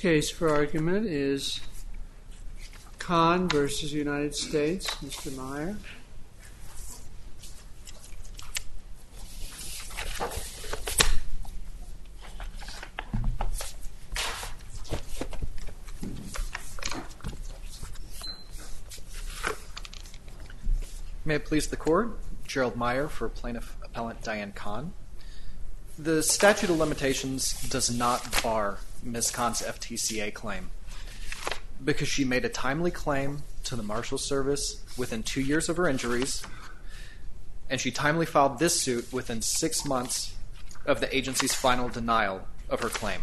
Next case for argument is Khan v. United States. Mr. Meyer. May it please the Court, Gerald Meyer for Plaintiff Appellant Diane Khan. The statute of limitations does not bar Ms. Khan's FTCA claim because she made a timely claim to the Marshals Service within 2 years of her injuries, and she timely filed this suit within 6 months of the agency's final denial of her claim.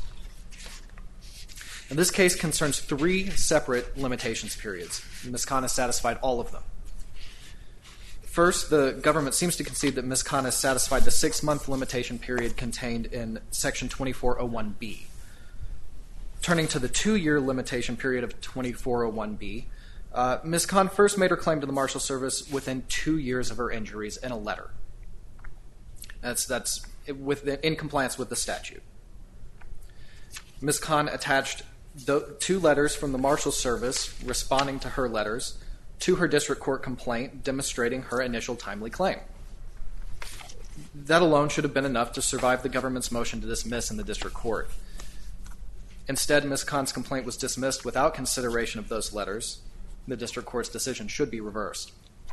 And this case concerns 3 separate limitations periods. Ms. Khan has satisfied all of them. First, the government seems to concede that Ms. Khan has satisfied the 6-month limitation period contained in Section 2401B. Turning to the 2-year limitation period of 2401B, Ms. Khan first made her claim to the Marshals Service within 2 years of her injuries in a letter. That's in compliance with the statute. Ms. Khan attached 2 letters from the Marshals Service responding to her letters to her district court complaint demonstrating her initial timely claim. That alone should have been enough to survive the government's motion to dismiss in the district court. Instead, Ms. Khan's complaint was dismissed without consideration of those letters. The district court's decision should be reversed.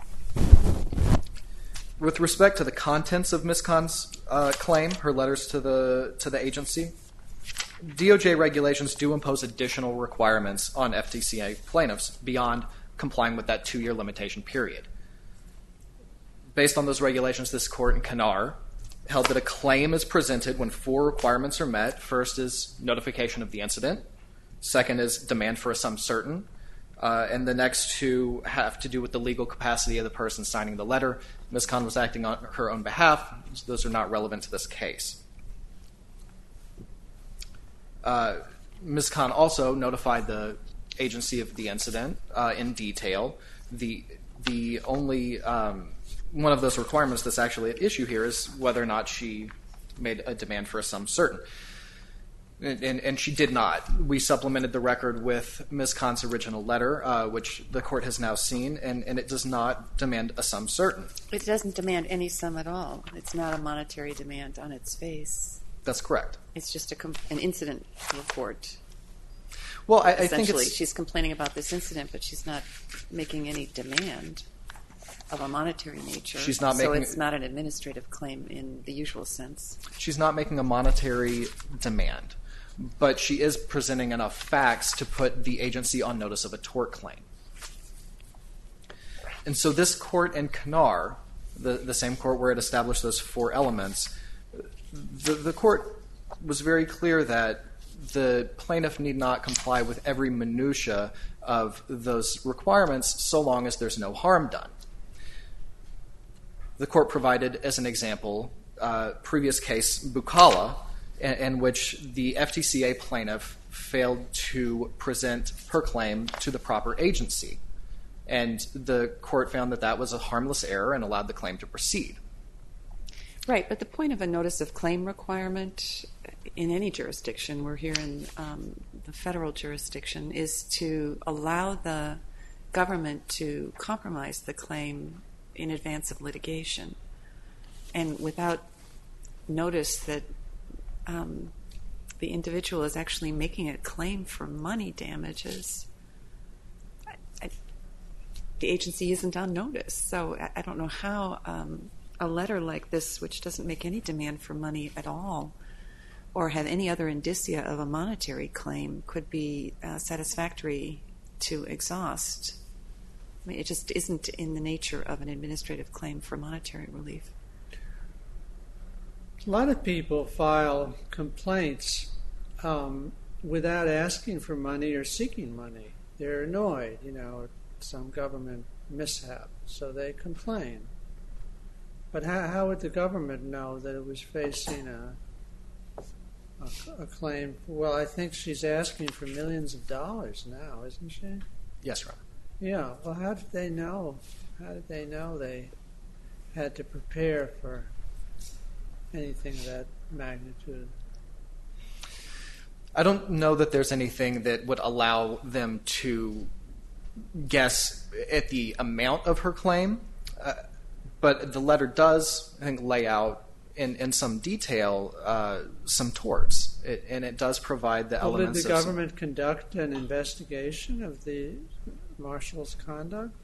With respect to the contents of Ms. Khan's claim, her letters to the agency, DOJ regulations do impose additional requirements on FTCA plaintiffs beyond complying with that 2-year limitation period. Based on those regulations, this court in Kanar held that a claim is presented when 4 requirements are met. First is notification of the incident. Second is demand for a sum certain. And the next 2 have to do with the legal capacity of the person signing the letter. Ms. Khan was acting on her own behalf. So those are not relevant to this case. Ms. Khan also notified the agency of the incident in detail. The only one of those requirements that's actually at issue here is whether or not she made a demand for a sum certain. And she did not. We supplemented the record with Ms. Khan's original letter, which the court has now seen, and it does not demand a sum certain. It doesn't demand any sum at all. It's not a monetary demand on its face. That's correct. It's just an incident report. Well, I think she's complaining about this incident, but she's not making any demand of a monetary nature. So it's not an administrative claim in the usual sense. She's not making a monetary demand, but she is presenting enough facts to put the agency on notice of a tort claim. And so this court in Kanar, the same court where it established those 4 elements, the court was very clear that the plaintiff need not comply with every minutia of those requirements so long as there's no harm done. The court provided, as an example, previous case Bukala, in which the FTCA plaintiff failed to present her claim to the proper agency. And the court found that that was a harmless error and allowed the claim to proceed. Right, but the point of a notice of claim requirement in any jurisdiction, we're here in the federal jurisdiction, is to allow the government to compromise the claim in advance of litigation. And without notice that the individual is actually making a claim for money damages, the agency isn't on notice. So I don't know how a letter like this, which doesn't make any demand for money at all, or have any other indicia of a monetary claim, could be satisfactory to exhaust. I mean, it just isn't in the nature of an administrative claim for monetary relief. A lot of people file complaints without asking for money or seeking money. They're annoyed, at some government mishap, so they complain. But how would the government know that it was facing a claim? Well, I think she's asking for millions of dollars now, isn't she? Yes, Your Honor. Yeah. Well, how did they know? How did they know they had to prepare for anything of that magnitude? I don't know that there's anything that would allow them to guess at the amount of her claim, but the letter does, I think, lay out in some detail some torts, and it does provide the elements. Did the government conduct an investigation of the marshal's conduct?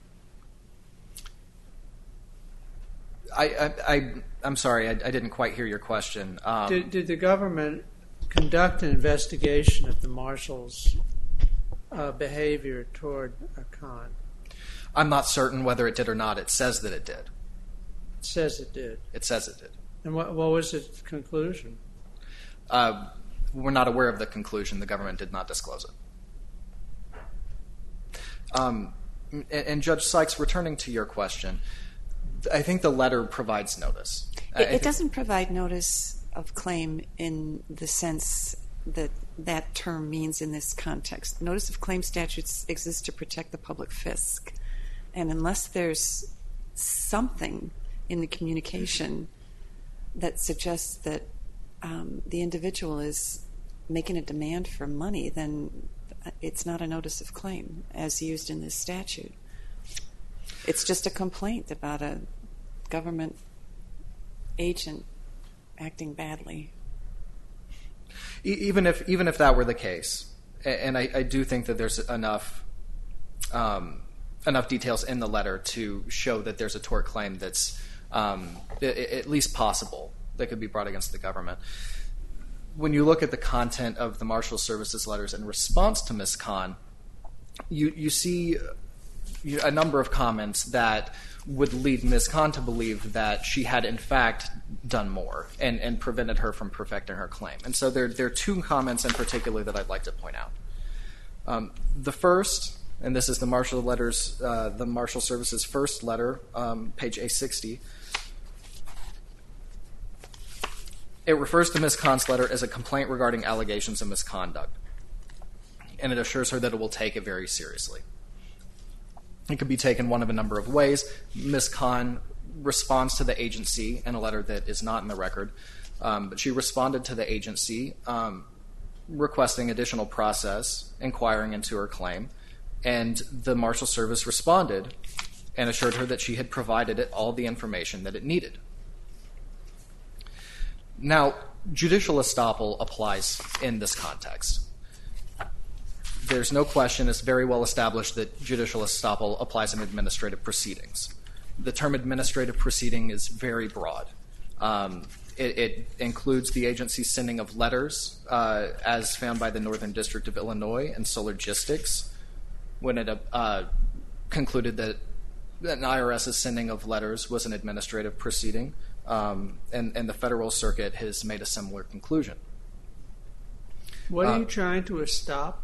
I'm sorry, I didn't quite hear your question. Did the government conduct an investigation of the marshal's behavior toward Khan? I'm not certain whether it did or not. It says that it did. It says it did. It says it did. And what was its conclusion? We're not aware of the conclusion. The government did not disclose it. And Judge Sykes, returning to your question, I think the letter provides notice. It doesn't provide notice of claim in the sense that that term means in this context. Notice of claim statutes exist to protect the public fisc. And unless there's something in the communication that suggests that the individual is making a demand for money, then it's not a notice of claim as used in this statute. It's just a complaint about a government agent acting badly. Even if that were the case, and I do think that there's enough details in the letter to show that there's a tort claim that's at least possible that could be brought against the government. When you look at the content of the Marshal Service's letters in response to Ms. Khan, you see a number of comments that would lead Ms. Khan to believe that she had in fact done more and prevented her from perfecting her claim. And so there are two comments in particular that I'd like to point out. The first, and this is the Marshal Service's first letter, page A60. It refers to Ms. Khan's letter as a complaint regarding allegations of misconduct, and it assures her that it will take it very seriously. It could be taken one of a number of ways. Ms. Khan responds to the agency in a letter that is not in the record, but she responded to the agency requesting additional process, inquiring into her claim, and the Marshal Service responded and assured her that she had provided it all the information that it needed. Now, judicial estoppel applies in this context. There's no question, it's very well established that judicial estoppel applies in administrative proceedings. The term administrative proceeding is very broad. It includes the agency's sending of letters, as found by the Northern District of Illinois and Sologistics, when it concluded that an IRS's sending of letters was an administrative proceeding, and the Federal Circuit has made a similar conclusion. What are you trying to stop?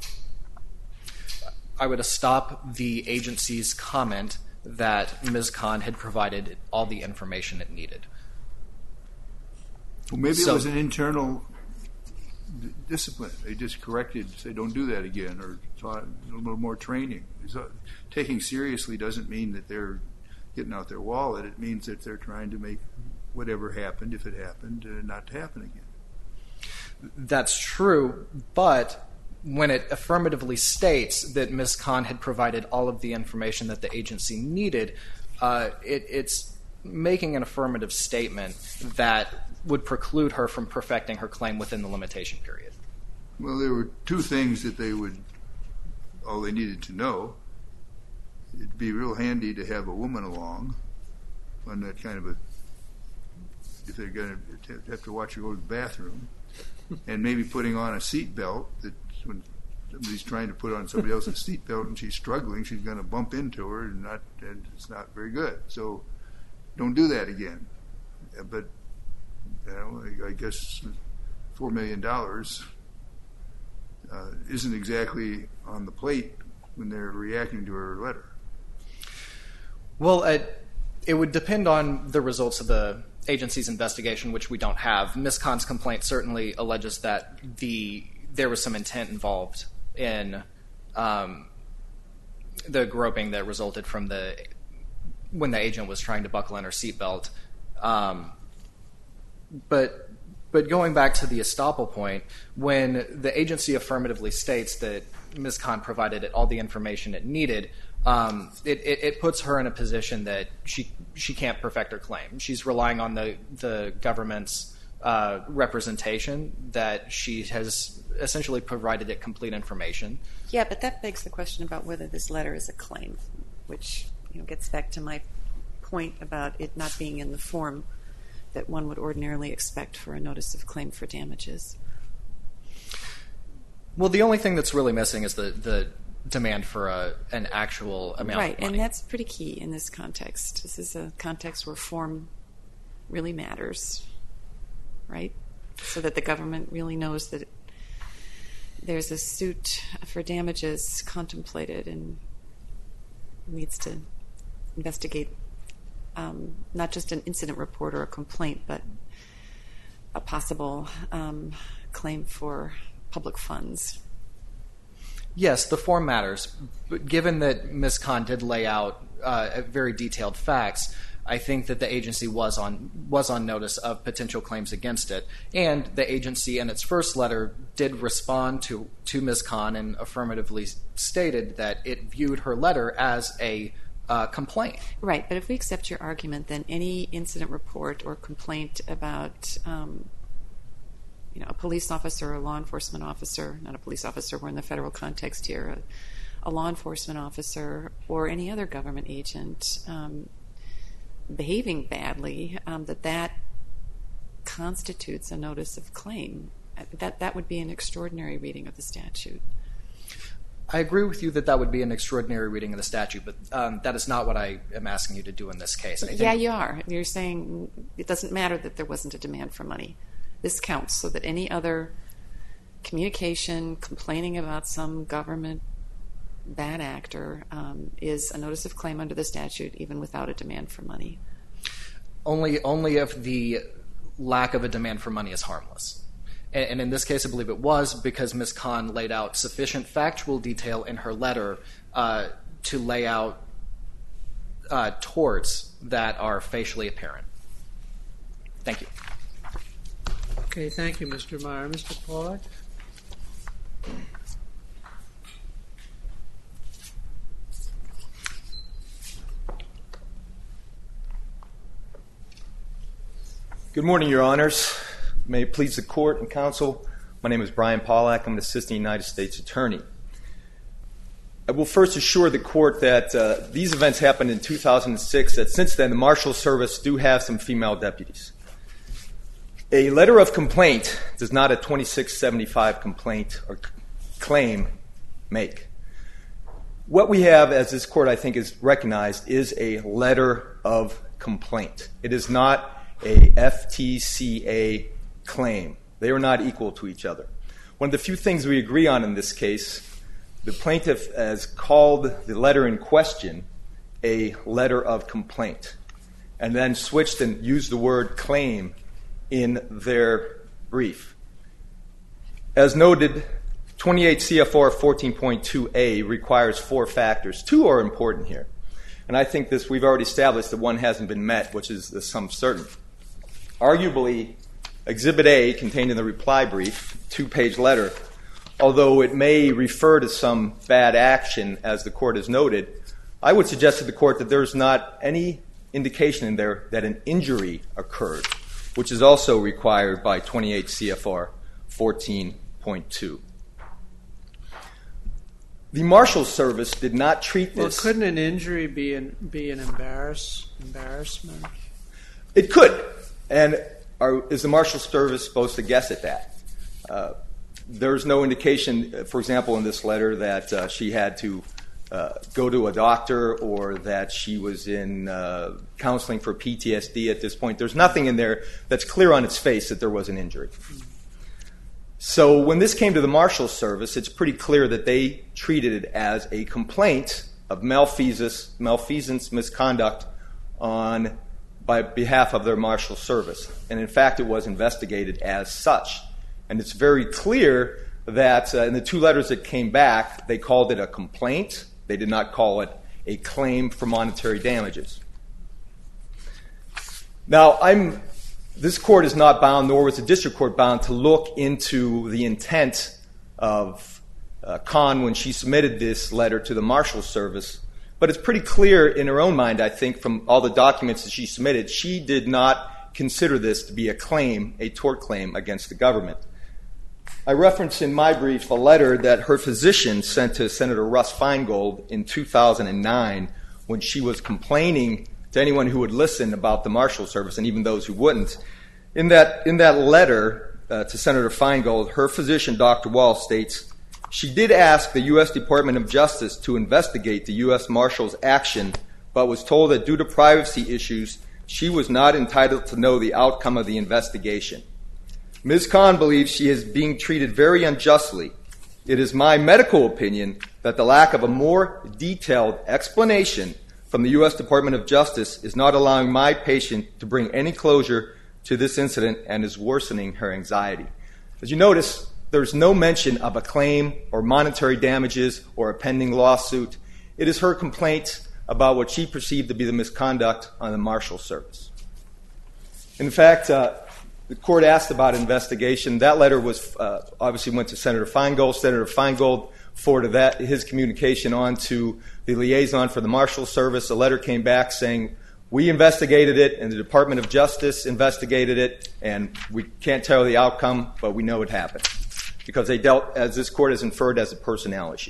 I would stop the agency's comment that Ms. Khan had provided all the information it needed. Well, maybe it was an internal discipline. They just corrected, say, don't do that again, or taught a little more training. Taking seriously doesn't mean that they're getting out their wallet. It means that they're trying to make whatever happened, if it happened, not to happen again. That's true, but when it affirmatively states that Ms. Khan had provided all of the information that the agency needed, it's making an affirmative statement that would preclude her from perfecting her claim within the limitation period. Well, there were two things that all they needed to know. It'd be real handy to have a woman along on that kind of if they're going to have to watch her go to the bathroom, and maybe putting on a seat belt that when somebody's trying to put on somebody else's seat belt and she's struggling, she's going to bump into her, and it's not very good. So don't do that again. But I guess $4 million isn't exactly on the plate when they're reacting to her letter. Well, it would depend on the results of the agency's investigation, which we don't have. Ms. Khan's complaint certainly alleges that there was some intent involved in the groping that resulted from when the agent was trying to buckle in her seatbelt. But But going back to the estoppel point, when the agency affirmatively states that Ms. Khan provided it all the information it needed, it puts her in a position that she can't perfect her claim. She's relying on the government's representation that she has essentially provided it complete information. Yeah, but that begs the question about whether this letter is a claim, which gets back to my point about it not being in the form that one would ordinarily expect for a notice of claim for damages. Well, the only thing that's really missing is the demand for an actual amount right, of money. And that's pretty key in this context. This is a context where form really matters, right? So that the government really knows that there's a suit for damages contemplated and needs to investigate not just an incident report or a complaint, but a possible claim for public funds. Yes, the form matters. But given that Ms. Khan did lay out very detailed facts, I think that the agency was on notice of potential claims against it. And the agency in its first letter did respond to Ms. Khan and affirmatively stated that it viewed her letter as a complaint. Right, but if we accept your argument, then any incident report or complaint about a police officer or a law enforcement officer, not a police officer, we're in the federal context here, a law enforcement officer or any other government agent behaving badly, that constitutes a notice of claim. That would be an extraordinary reading of the statute. I agree with you that would be an extraordinary reading of the statute, but that is not what I am asking you to do in this case. Yeah, you are. You're saying it doesn't matter that there wasn't a demand for money. This counts, so that any other communication complaining about some government bad actor is a notice of claim under the statute, even without a demand for money. Only if the lack of a demand for money is harmless. And in this case, I believe it was, because Ms. Khan laid out sufficient factual detail in her letter to lay out torts that are facially apparent. Thank you. Okay, thank you, Mr. Meyer. Mr. Pollack? Good morning, Your Honors. May it please the Court and Counsel, my name is Brian Pollack. I'm an Assistant United States Attorney. I will first assure the Court that these events happened in 2006, that since then the Marshal Service do have some female deputies. A letter of complaint does not a 2675 complaint or claim make. What we have, as this Court I think is recognized, is a letter of complaint. It is not a FTCA claim. They are not equal to each other. One of the few things we agree on in this case, the plaintiff has called the letter in question a letter of complaint, and then switched and used the word claim in their brief. As noted, 28 CFR 14.2a requires 4 factors. 2 are important here. And I think this, we've already established that one hasn't been met, which is the sum certain. Arguably, Exhibit A, contained in the reply brief, 2-page letter, although it may refer to some bad action, as the Court has noted, I would suggest to the Court that there's not any indication in there that an injury occurred, which is also required by 28 CFR 14.2. The Marshal Service did not treat this... Well, couldn't an injury be an embarrassment? It could. And is the Marshal Service supposed to guess at that? There's no indication, for example, in this letter that she had to go to a doctor or that she was in counseling for PTSD at this point. There's nothing in there that's clear on its face that there was an injury. So when this came to the Marshal Service, it's pretty clear that they treated it as a complaint of malfeasance, misconduct by behalf of their Marshal Service. And in fact, it was investigated as such. And it's very clear that in the 2 letters that came back, they called it a complaint. They did not call it a claim for monetary damages. Now, I'm this court is not bound, nor was the district court bound, to look into the intent of Khan when she submitted this letter to the Marshals Service. But it's pretty clear in her own mind, I think, from all the documents that she submitted, she did not consider this to be a claim, a tort claim against the government. I reference in my brief a letter that her physician sent to Senator Russ Feingold in 2009 when she was complaining to anyone who would listen about the Marshals Service and even those who wouldn't. In that letter to Senator Feingold, her physician, Dr. Wall, states, she did ask the U.S. Department of Justice to investigate the U.S. Marshals' action, but was told that due to privacy issues, she was not entitled to know the outcome of the investigation. Ms. Khan believes she is being treated very unjustly. It is my medical opinion that the lack of a more detailed explanation from the U.S. Department of Justice is not allowing my patient to bring any closure to this incident and is worsening her anxiety. As you notice, there's no mention of a claim or monetary damages or a pending lawsuit. It is her complaint about what she perceived to be the misconduct on the Marshals Service. In fact, the court asked about investigation. That letter was obviously went to Senator Feingold. Senator Feingold forwarded his communication on to the liaison for the Marshals Service. A letter came back saying, we investigated it and the Department of Justice investigated it, and we can't tell the outcome, but we know it happened. Because they dealt, as this court has inferred, as a personnel issue.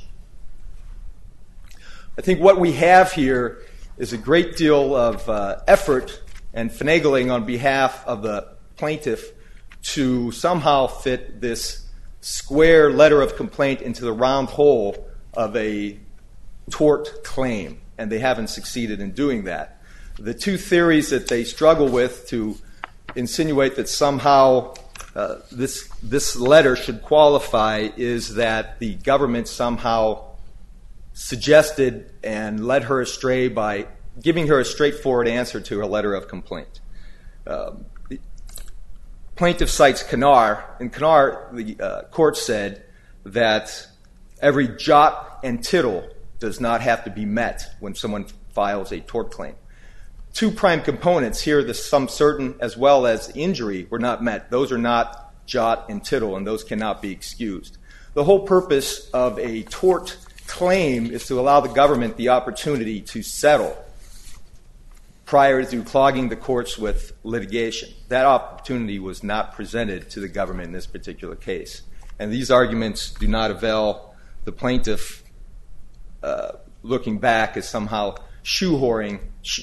I think what we have here is a great deal of effort and finagling on behalf of the plaintiff to somehow fit this square letter of complaint into the round hole of a tort claim, and they haven't succeeded in doing that. The two theories that they struggle with to insinuate that somehow this letter should qualify is that the government somehow suggested and led her astray by giving her a straightforward answer to her letter of complaint. The plaintiff cites Kanar. In Kanar, the court said that every jot and tittle does not have to be met when someone files a tort claim. Two prime components here, the some certain as well as injury, were not met. Those are not jot and tittle, and those cannot be excused. The whole purpose of a tort claim is to allow the government the opportunity to settle prior to clogging the courts with litigation. That opportunity was not presented to the government in this particular case. And these arguments do not avail the plaintiff looking back as somehow shoehorning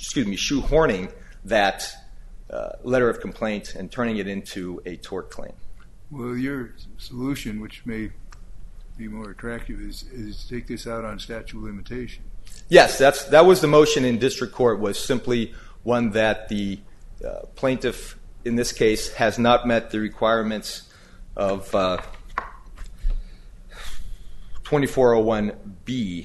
that letter of complaint and turning it into a tort claim. Well, your solution, which may be more attractive, is take this out on statute of limitation. Yes, that was the motion in district court, was simply one that the plaintiff, in this case, has not met the requirements of 2401B.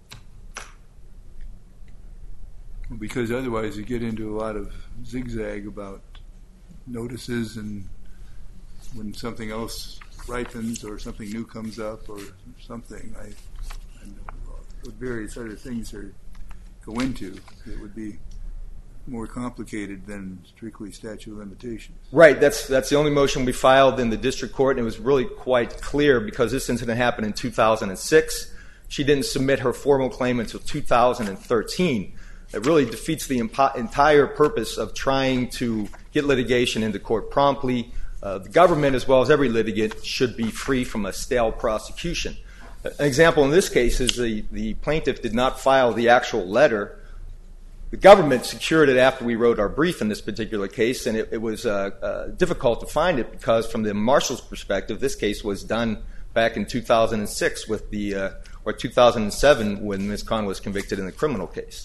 Because otherwise you get into a lot of zigzag about notices, and when something else ripens or something new comes up or something, I know what various other things go into. It would be more complicated than strictly statute of limitations. Right, that's the only motion we filed in the district court, and it was really quite clear because this incident happened in 2006. She didn't submit her formal claim until 2013. It really defeats the entire purpose of trying to get litigation into court promptly. The government, as well as every litigant, should be free from a stale prosecution. An example in this case is the plaintiff did not file the actual letter. The government secured it after we wrote our brief in this particular case, and it was difficult to find it because from the marshal's perspective, this case was done back in 2006 or 2007 when Ms. Khan was convicted in the criminal case.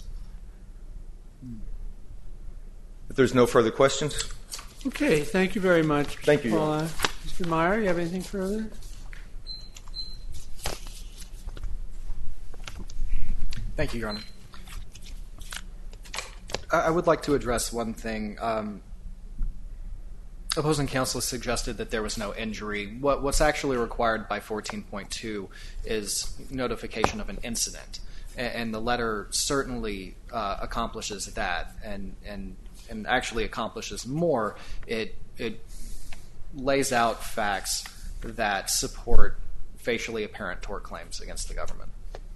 If there's no further questions. Okay, thank you very much. Thank you. Mr. Meyer, you have anything further? Thank you, Your Honor. I would like to address one thing. Opposing counsel suggested that there was no injury. What's actually required by 14.2 is notification of an incident, and the letter certainly accomplishes that, and actually accomplishes more. It lays out facts that support facially apparent tort claims against the government.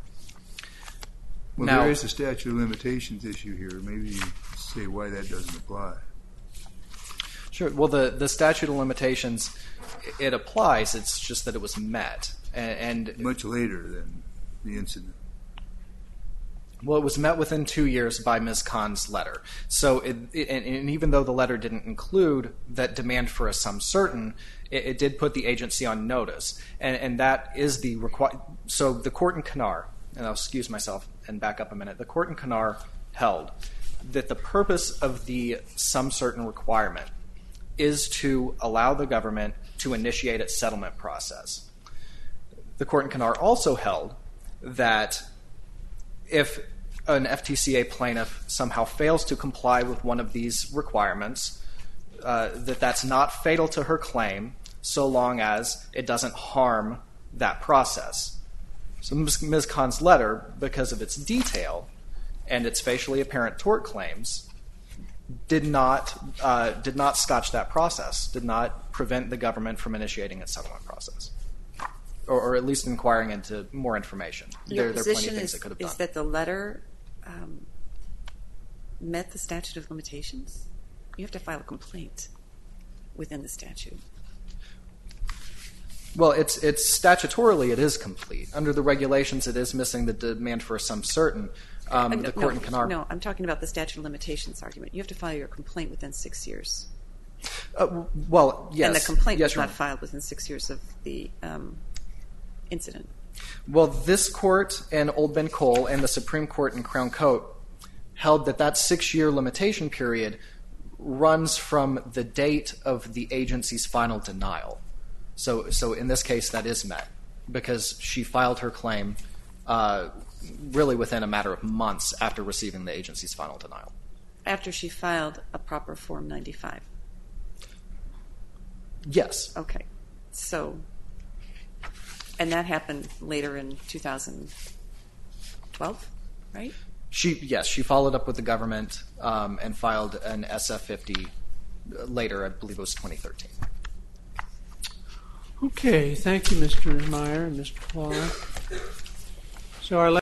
Well, Now, there is a statute of limitations issue here. Maybe you say why that doesn't apply. sure. Well, the statute of limitations, it applies. It's just that it was met, and Much later than the incident. well, it was met within 2 years by Ms. Khan's letter. So, and even though the letter didn't include that demand for a sum certain, it did put the agency on notice, and that is the So the court in Kanar, and I'll excuse myself and back up a minute. The court in Kanar held that the purpose of the sum certain requirement is to allow the government to initiate its settlement process. The court in Kanar also held that if an FTCA plaintiff somehow fails to comply with one of these requirements, that's not fatal to her claim so long as it doesn't harm that process. So Ms. Khan's letter, because of its detail and its facially apparent tort claims, did not scotch that process, did not prevent the government from initiating its settlement process, or at least inquiring into more information. Your there are plenty of position things it could have done. is that the letter met the statute of limitations? You have to file a complaint within the statute. Well, it's statutorily it is complete. Under the regulations, it is missing the demand for a sum certain. The court in Kanar. No, I'm talking about the statute of limitations argument. You have to file your complaint within 6 years. Well, yes. And the complaint yes, was Your not Honor. filed within 6 years of the incident. Well, this court in Old Ben Cole and the Supreme Court in Crown Court held that 6-year limitation period runs from the date of the agency's final denial. So in this case, that is met because she filed her claim really within a matter of months after receiving the agency's final denial. After she filed a proper Form 95. Yes. Okay. So, and that happened later in 2012, right? She followed up with the government and filed an SF-50 later, I believe it was 2013. Okay, thank you, Mr. Meyer and Mr. Clark. So our